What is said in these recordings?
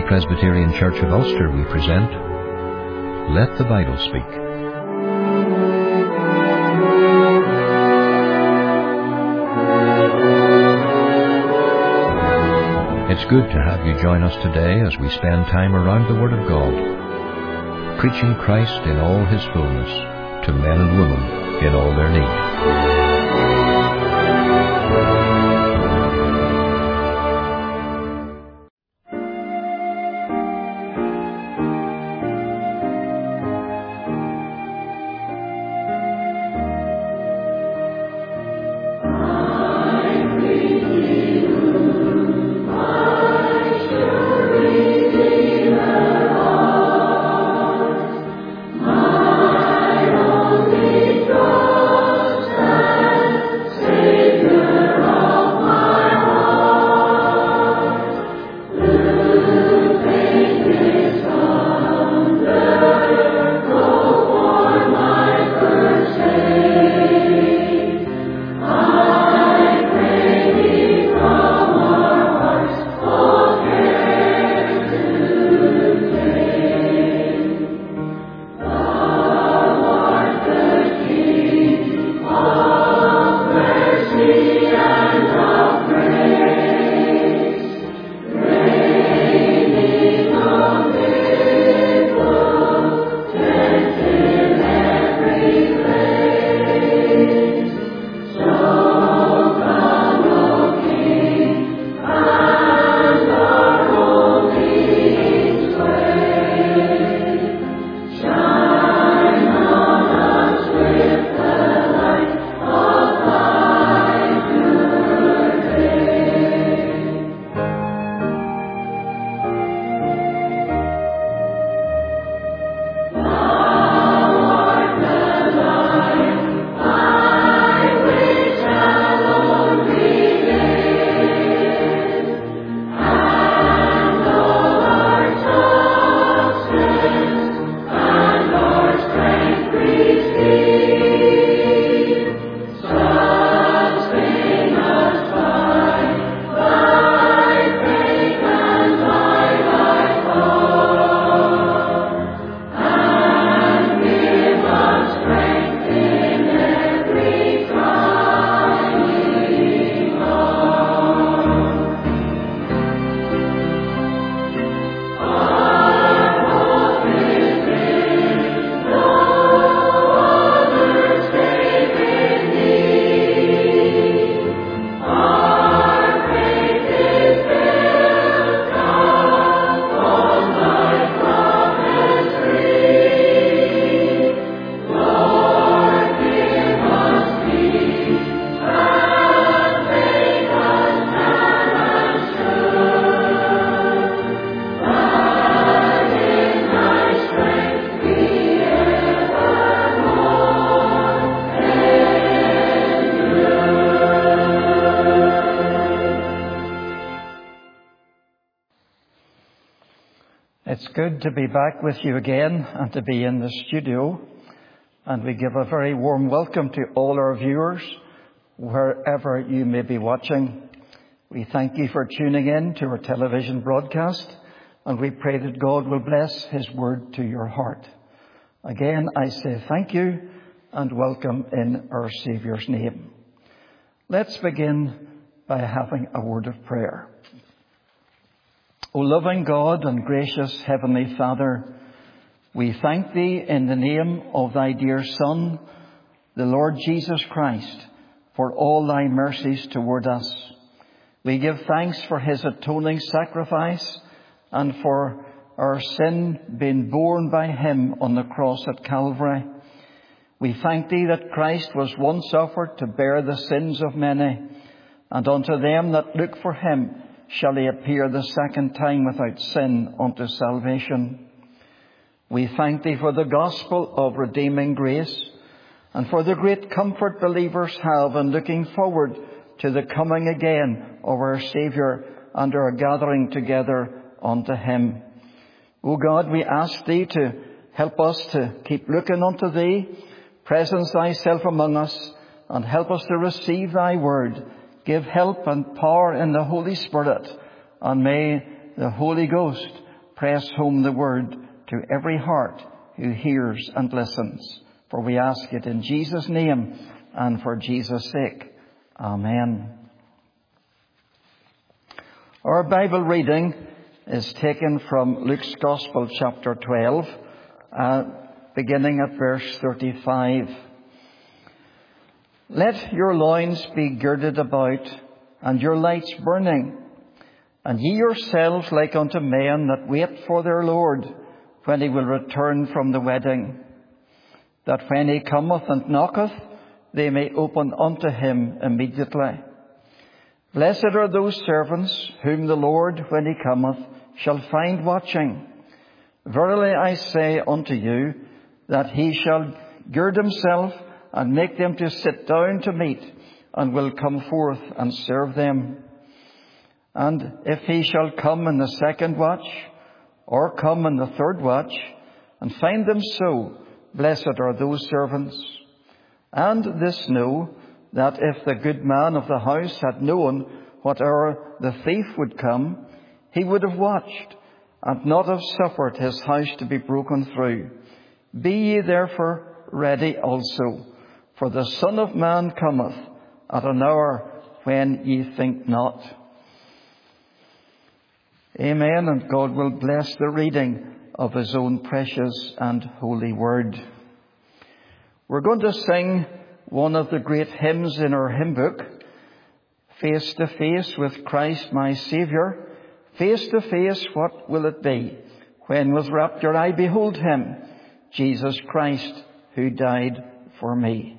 Free Presbyterian Church of Ulster, we present Let the Bible Speak. It's good to have you join us today as we spend time around the Word of God, preaching Christ in all His fullness to men and women in all their need. It's good to be back with you again and to be in the studio. And we give a very warm welcome to all our viewers, wherever you may be watching. We thank you for tuning in to our television broadcast, and we pray that God will bless His word to your heart. Again, I say thank you and welcome in our Saviour's name. Let's begin by having a word of prayer. O loving God and gracious Heavenly Father, we thank Thee in the name of Thy dear Son, the Lord Jesus Christ, for all Thy mercies toward us. We give thanks for His atoning sacrifice and for our sin being borne by Him on the cross at Calvary. We thank Thee that Christ was once offered to bear the sins of many, and unto them that look for Him shall He appear the second time without sin unto salvation. We thank Thee for the gospel of redeeming grace and for the great comfort believers have in looking forward to the coming again of our Saviour and our gathering together unto Him. O God, we ask Thee to help us to keep looking unto Thee, presence Thyself among us, and help us to receive Thy word. Give help and power in the Holy Spirit, and may the Holy Ghost press home the word to every heart who hears and listens. For we ask it in Jesus' name and for Jesus' sake. Amen. Our Bible reading is taken from Luke's Gospel, chapter 12, beginning at verse 35. Let your loins be girded about, and your lights burning, and ye yourselves like unto men that wait for their Lord, when he will return from the wedding, that when he cometh and knocketh, they may open unto him immediately. Blessed are those servants whom the Lord, when he cometh, shall find watching. Verily I say unto you, that he shall gird himself and make them to sit down to meat, and will come forth and serve them. And if he shall come in the second watch, or come in the third watch, and find them so, blessed are those servants. And this know, that if the good man of the house had known what hour the thief would come, he would have watched, and not have suffered his house to be broken through. Be ye therefore ready also, for the Son of Man cometh at an hour when ye think not. Amen, and God will bless the reading of his own precious and holy word. We're going to sing one of the great hymns in our hymn book, Face to Face with Christ my Saviour. Face to face, what will it be, when with rapture I behold him, Jesus Christ, who died for me.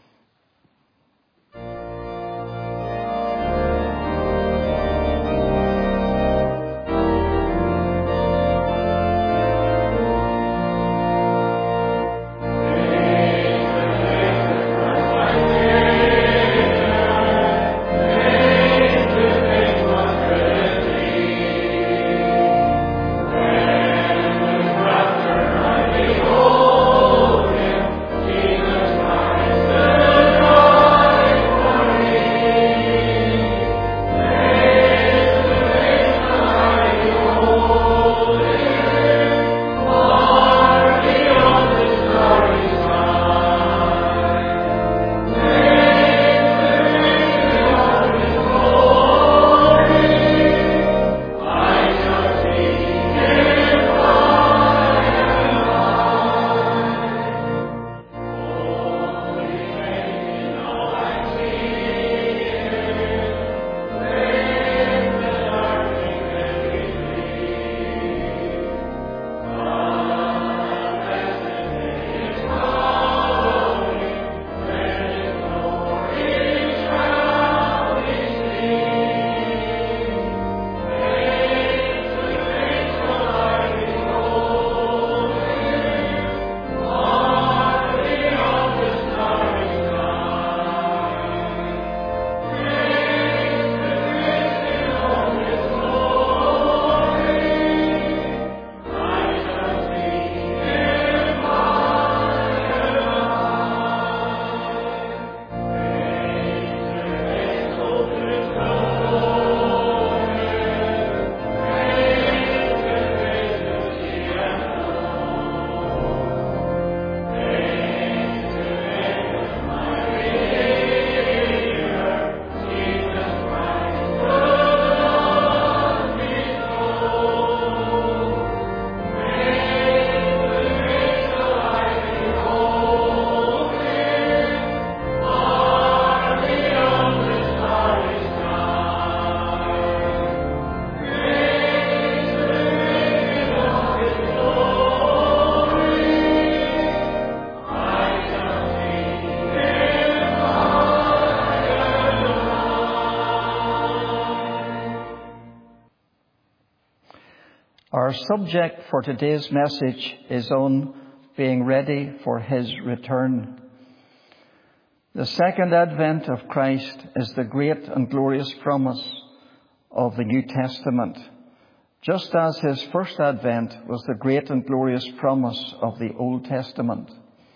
Our subject for today's message is on being ready for his return. The second advent of Christ is the great and glorious promise of the New Testament, just as his first advent was the great and glorious promise of the Old Testament.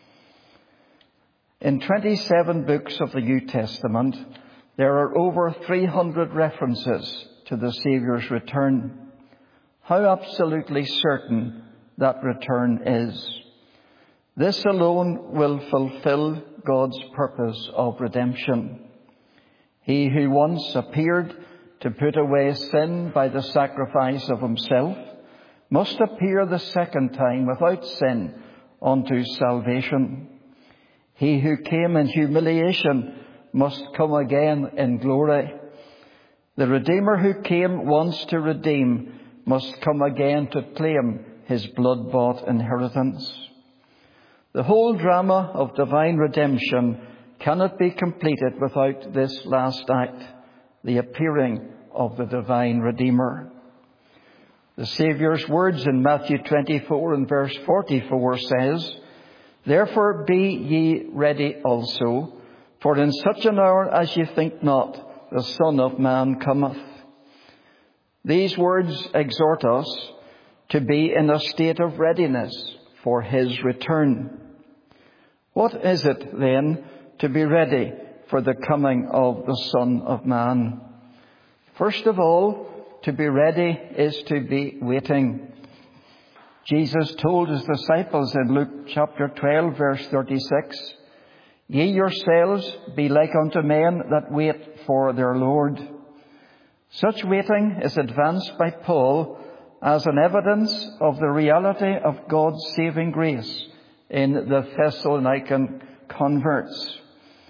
In 27 books of the New Testament, there are over 300 references to the Saviour's return. how absolutely certain that return is. This alone will fulfill God's purpose of redemption. He who once appeared to put away sin by the sacrifice of himself must appear the second time without sin unto salvation. He who came in humiliation must come again in glory. The Redeemer who came once to redeem must come again to claim his blood-bought inheritance. The whole drama of divine redemption cannot be completed without this last act, the appearing of the divine Redeemer. The Saviour's words in Matthew 24 and verse 44 says, "Therefore be ye ready also, for in such an hour as ye think not, the Son of Man cometh." These words exhort us to be in a state of readiness for his return. What is it then to be ready for the coming of the Son of Man? First of all, to be ready is to be waiting. Jesus told his disciples in Luke chapter 12, verse 36, "Ye yourselves be like unto men that wait for their Lord." Such waiting is advanced by Paul as an evidence of the reality of God's saving grace in the Thessalonican converts.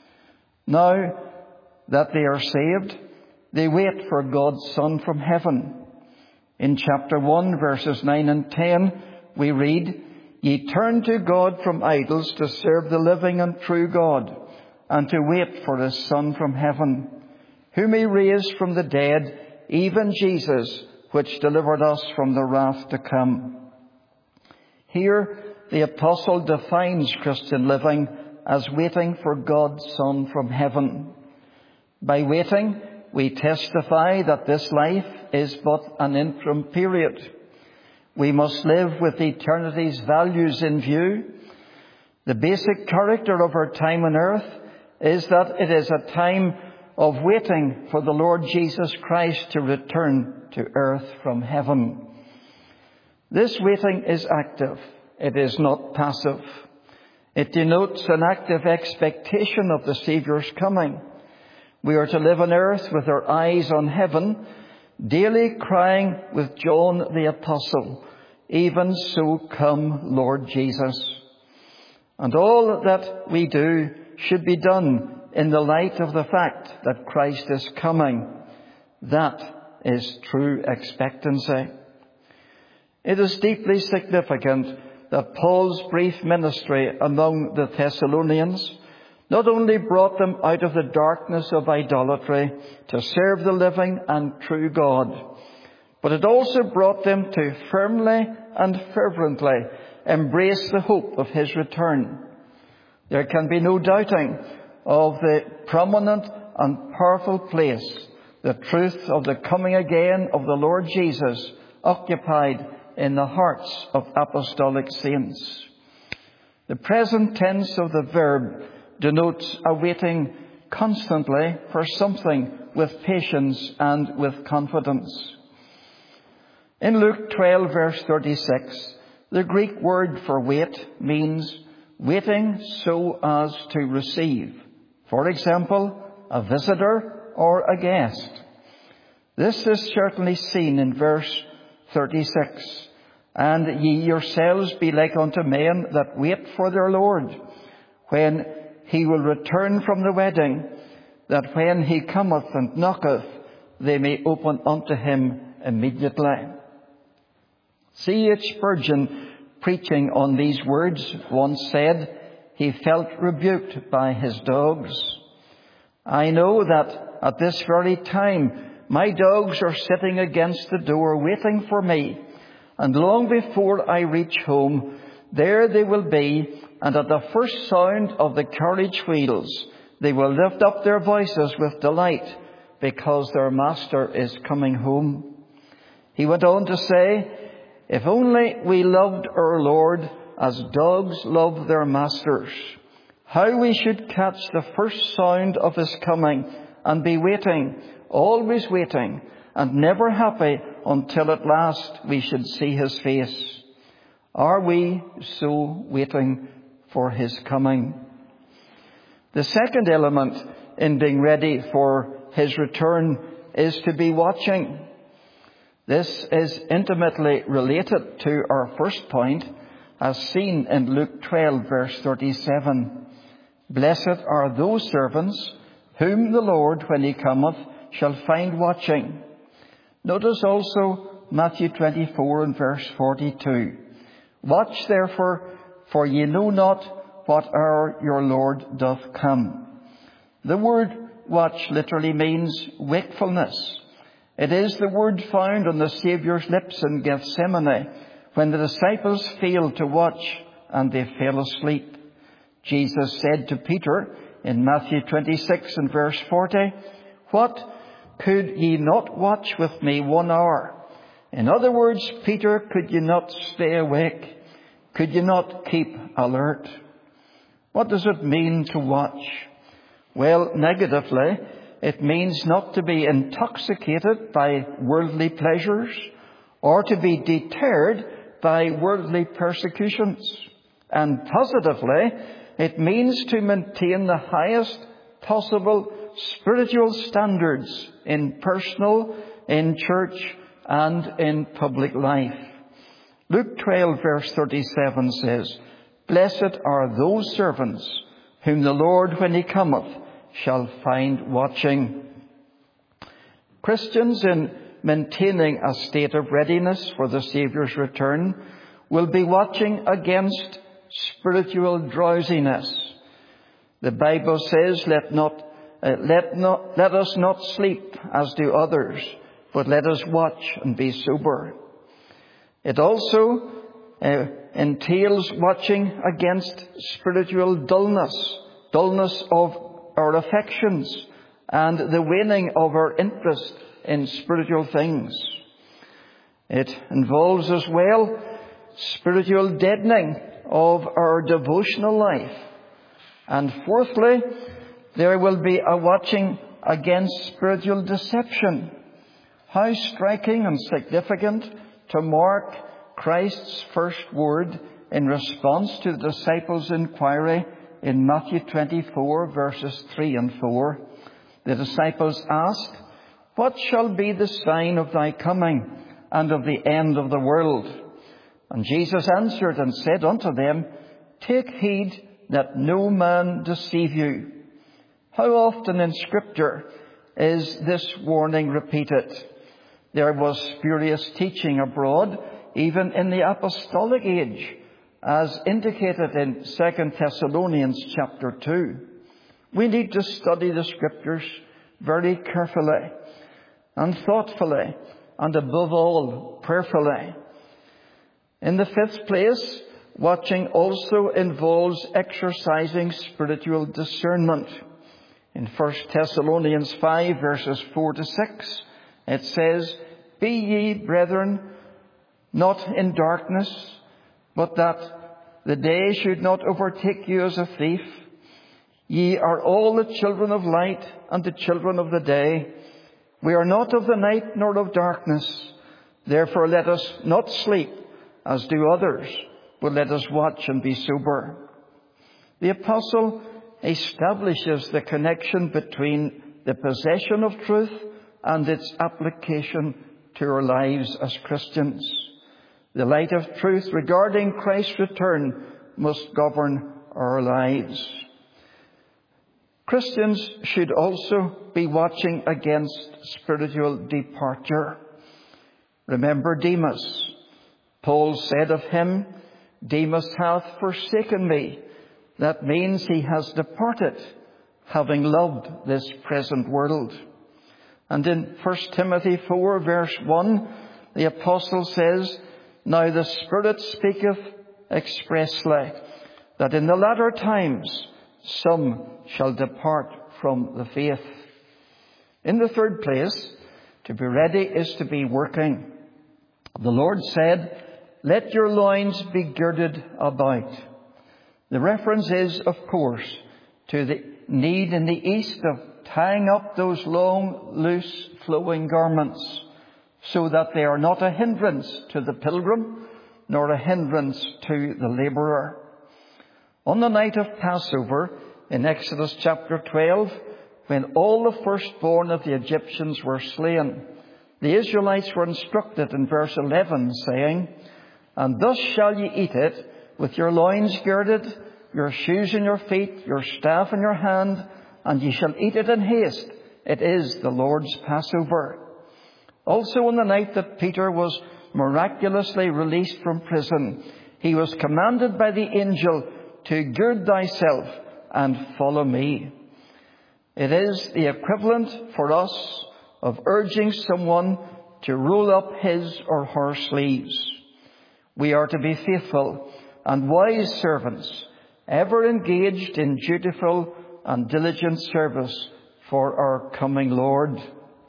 Now that they are saved, they wait for God's Son from heaven. In chapter 1, verses 9 and 10, we read, "Ye turn to God from idols to serve the living and true God, and to wait for his Son from heaven, whom he raised from the dead, even Jesus, which delivered us from the wrath to come." Here, the apostle defines Christian living as waiting for God's Son from heaven. By waiting, we testify that this life is but an interim period. We must live with eternity's values in view. The basic character of our time on earth is that it is a time of waiting for the Lord Jesus Christ to return to earth from heaven. This waiting is active. It is not passive. It denotes an active expectation of the Saviour's coming. We are to live on earth with our eyes on heaven, daily crying with John the Apostle, "Even so come, Lord Jesus." And all that we do should be done in the light of the fact that Christ is coming. That is true expectancy. It is deeply significant that Paul's brief ministry among the Thessalonians not only brought them out of the darkness of idolatry to serve the living and true God, but it also brought them to firmly and fervently embrace the hope of his return. There can be no doubting of the prominent and powerful place the truth of the coming again of the Lord Jesus occupied in the hearts of apostolic saints. The present tense of the verb denotes a waiting constantly for something with patience and with confidence. In Luke 12, verse 36, the Greek word for wait means waiting so as to receive. For example, a visitor or a guest. This is certainly seen in verse 36. "And ye yourselves be like unto men that wait for their Lord, when he will return from the wedding, that when he cometh and knocketh, they may open unto him immediately." C.H. Spurgeon, preaching on these words, once said he felt rebuked by his dogs. "I know that at this very time my dogs are sitting against the door waiting for me, and long before I reach home, there they will be, and at the first sound of the carriage wheels, they will lift up their voices with delight, because their master is coming home." He went on to say, "If only we loved our Lord as dogs love their masters, how we should catch the first sound of his coming and be waiting, always waiting, and never happy until at last we should see his face. Are we so waiting for his coming? The second element in being ready for his return is to be watching. This is intimately related to our first point, as seen in Luke 12, verse 37. Blessed are those servants whom the Lord, when he cometh, shall find watching. Notice also Matthew 24 and verse 42. Watch therefore, for ye know not what hour your Lord doth come. The word watch literally means wakefulness. It is the word found on the Saviour's lips in Gethsemane when the disciples failed to watch and they fell asleep. Jesus said to Peter in Matthew 26 and verse 40, "What, could ye not watch with me 1 hour?" In other words, Peter, could you not stay awake? Could you not keep alert? What does it mean to watch? Well, negatively, it means not to be intoxicated by worldly pleasures or to be deterred by worldly persecutions. And positively, it means to maintain the highest possible spiritual standards in personal, in church, and in public life. Luke 12, verse 37 says, "Blessed are those servants whom the Lord, when he cometh, shall find watching." Christians, in maintaining a state of readiness for the Saviour's return, will be watching against spiritual drowsiness. The Bible says, let us not sleep as do others, but let us watch and be sober. It also entails watching against spiritual dullness of our affections, and the waning of our interest in spiritual things. It involves as well spiritual deadening of our devotional life. And fourthly, there will be a watching against spiritual deception. How striking and significant to mark Christ's first word in response to the disciples' inquiry in Matthew 24, verses 3 and 4. The disciples asked, "What shall be the sign of thy coming and of the end of the world?" And Jesus answered and said unto them, "Take heed that no man deceive you." How often in Scripture is this warning repeated? There was spurious teaching abroad, even in the apostolic age, as indicated in 2 Thessalonians chapter 2. We need to study the Scriptures very carefully and thoughtfully, and above all, prayerfully. In the fifth place, watching also involves exercising spiritual discernment. In 1 Thessalonians 5, verses 4 to 6, it says, "Be ye, brethren, not in darkness, but that the day should not overtake you as a thief. Ye are all the children of light and the children of the day. We are not of the night nor of darkness. Therefore let us not sleep as do others, but let us watch and be sober." The apostle establishes the connection between the possession of truth and its application to our lives as Christians. The light of truth regarding Christ's return must govern our lives. Christians should also be watching against spiritual departure. Remember Demas. Paul said of him, "Demas hath forsaken me." That means he has departed, having loved this present world. And in 1 Timothy 4, verse 1, the apostle says, "Now the Spirit speaketh expressly, that in the latter times some shall depart from the faith." In the third place, to be ready is to be working. The Lord said, "Let your loins be girded about." The reference is, of course, to the need in the East of tying up those long, loose, flowing garments so that they are not a hindrance to the pilgrim, nor a hindrance to the labourer. On the night of Passover, in Exodus chapter 12, when all the firstborn of the Egyptians were slain, the Israelites were instructed in verse 11, saying, "And thus shall ye eat it, with your loins girded, your shoes in your feet, your staff in your hand, and ye shall eat it in haste. It is the Lord's Passover." Also on the night that Peter was miraculously released from prison, he was commanded by the angel to gird thyself and follow me. It is the equivalent for us of urging someone to roll up his or her sleeves. We are to be faithful and wise servants, ever engaged in dutiful and diligent service for our coming Lord.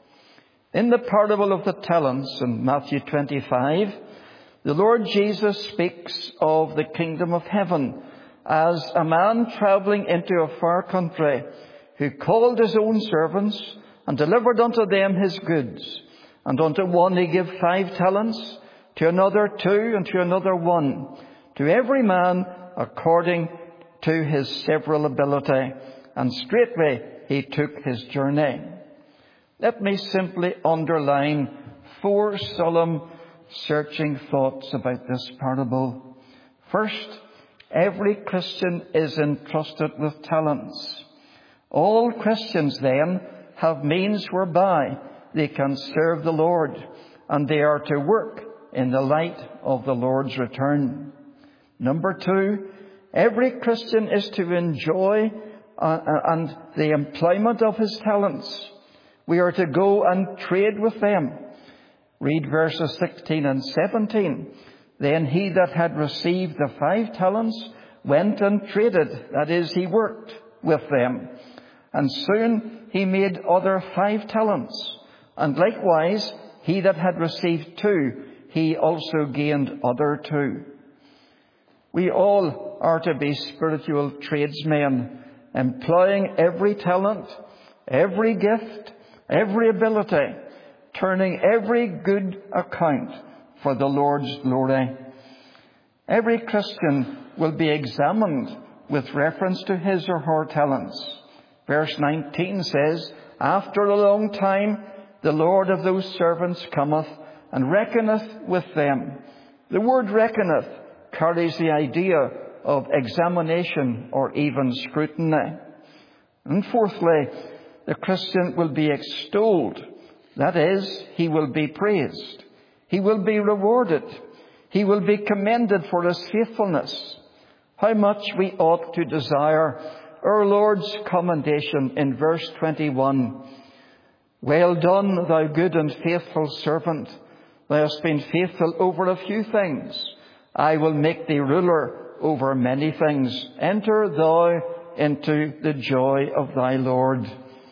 In the parable of the talents in Matthew 25, the Lord Jesus speaks of the kingdom of heaven as a man travelling into a far country who called his own servants and delivered unto them his goods. And unto one he gave 5 talents, to another 2, and to another 1, to every man according to his several ability. And straightway he took his journey. Let me simply underline 4 solemn, searching thoughts about this parable. First, every Christian is entrusted with talents. All Christians, then, have means whereby they can serve the Lord, and they are to work in the light of the Lord's return. Number 2, every Christian is to enjoy and the employment of his talents. We are to go and trade with them. Read verses 16 and 17. Then he that had received the 5 talents went and traded, that is, he worked with them. And soon he made other 5 talents. And likewise, he that had received 2, he also gained other 2. We all are to be spiritual tradesmen, employing every talent, every gift, every ability, turning every good account for the Lord's glory. Every Christian will be examined with reference to his or her talents. Verse 19 says, "After a long time, the Lord of those servants cometh, and reckoneth with them." The word reckoneth carries the idea of examination or even scrutiny. And fourthly, the Christian will be extolled. That is, he will be praised. He will be rewarded. He will be commended for his faithfulness. How much we ought to desire our Lord's commendation in verse 21. "Well done, thou good and faithful servant. Thou hast been faithful over a few things. I will make thee ruler over many things. Enter thou into the joy of thy Lord."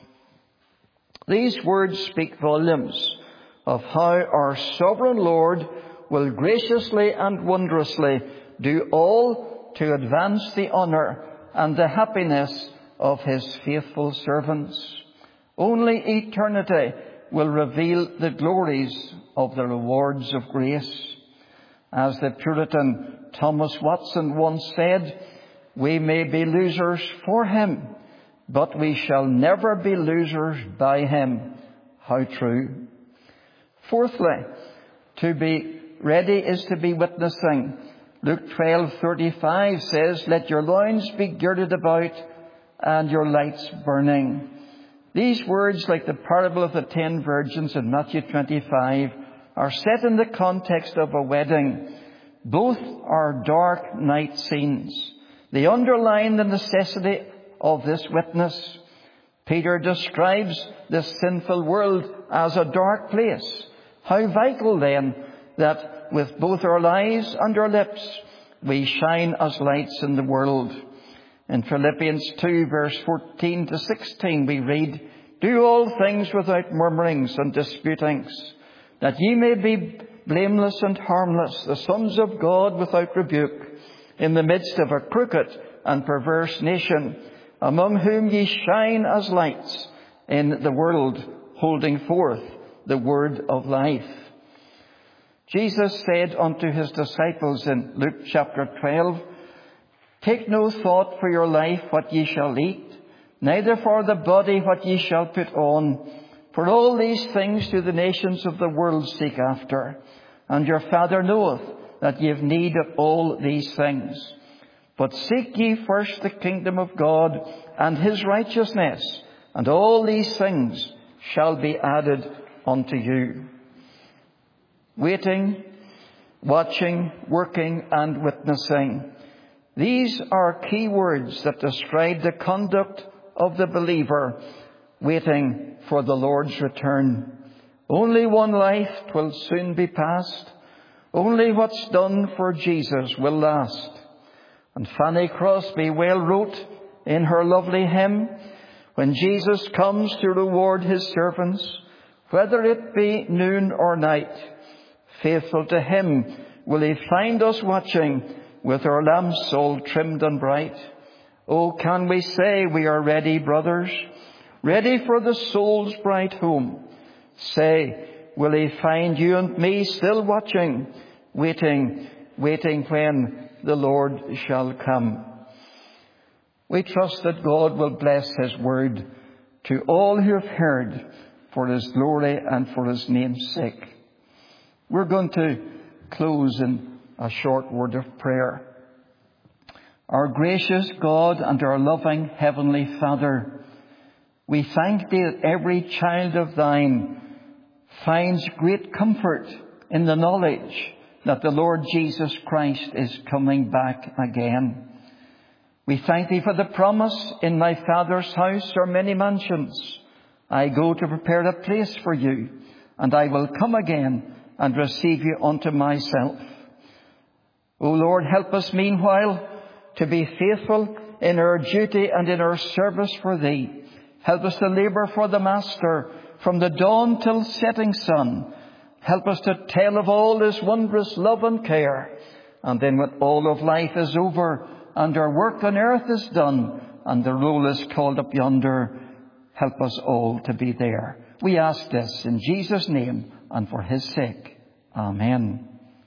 These words speak volumes of how our sovereign Lord will graciously and wondrously do all to advance the honour and the happiness of his faithful servants. Only eternity will reveal the glories of the rewards of grace. As the Puritan Thomas Watson once said, "We may be losers for him, but we shall never be losers by him." How true. Fourthly, to be ready is to be witnessing. Luke 12:35 says, "Let your loins be girded about and your lights burning." These words, like the parable of the 10 virgins in Matthew 25, are set in the context of a wedding. Both are dark night scenes. They underline the necessity of this witness. Peter describes this sinful world as a dark place. How vital then that with both our lives and our lips we shine as lights in the world. In Philippians 2 verse 14 to 16 we read, "Do all things without murmurings and disputings, that ye may be blameless and harmless, the sons of God without rebuke, in the midst of a crooked and perverse nation, among whom ye shine as lights in the world, holding forth the word of life." Jesus said unto his disciples in Luke chapter 12, Take no thought for your life what ye shall eat, neither for the body what ye shall put on. For all these things do the nations of the world seek after, and your Father knoweth that ye have need of all these things. But seek ye first the kingdom of God and his righteousness, and all these things shall be added unto you. Waiting, watching, working, and witnessing. These are key words that describe the conduct of the believer waiting for the Lord's return. Only one life 'twill soon be past. Only what's done for Jesus will last. And Fanny Crosby well wrote in her lovely hymn, when Jesus comes to reward his servants, whether it be noon or night, faithful to him will he find us watching with our lamps all trimmed and bright. Oh, can we say we are ready, brothers, ready for the soul's bright home? Say, will he find you and me still watching, waiting when the Lord shall come? We trust that God will bless his word to all who have heard for his glory and for his name's sake. We're going to close in a short word of prayer. Our gracious God and our loving Heavenly Father, we thank thee that every child of thine finds great comfort in the knowledge that the Lord Jesus Christ is coming back again. We thank thee for the promise, in my Father's house are many mansions. I go to prepare a place for you, and I will come again and receive you unto myself. O Lord, help us meanwhile to be faithful in our duty and in our service for thee. Help us to labour for the Master from the dawn till setting sun. Help us to tell of all his wondrous love and care. And then when all of life is over and our work on earth is done and the roll is called up yonder, help us all to be there. We ask this in Jesus' name and for his sake. Amen.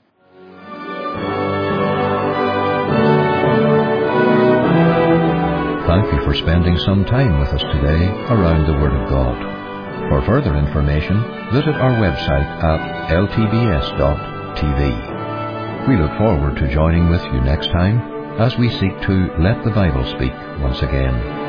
Thank you for spending some time with us today around the Word of God. For further information, visit our website at ltbs.tv. We look forward to joining with you next time as we seek to let the Bible speak once again.